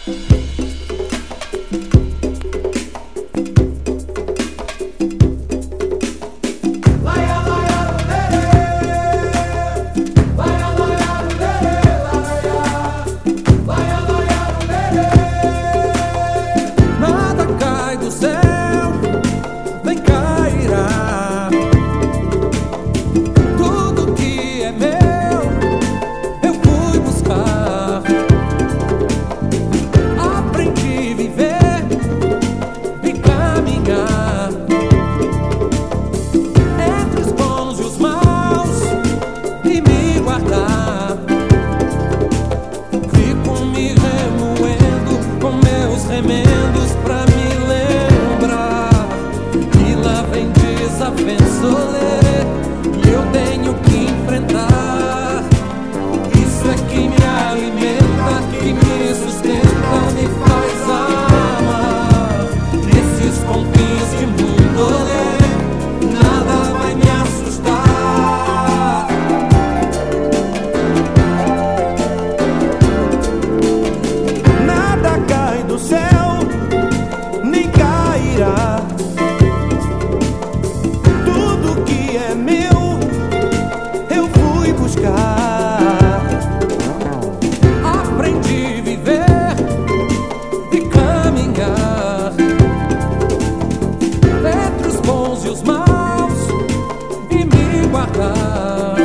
Remendos pra me lembrar que lá vem desavençoler e eu tenho que enfrentar. Isso é que me alimenta, que me sustenta, me faz amar. Nesses confins de mundo nada vai me assustar. Nada cai do céu, nem cairá. Tudo que é meu, eu fui buscar. Aprendi a viver e caminhar entre os bons e os maus e me guardar.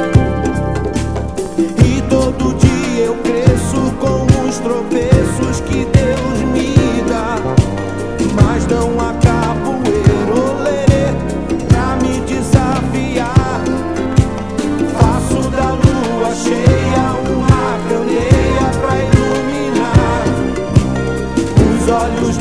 E todo dia eu cresço com os tropeços que Deus me dá, mas não há capoeiro lerê pra me desafiar. Faço da lua cheia uma candeia pra iluminar os olhos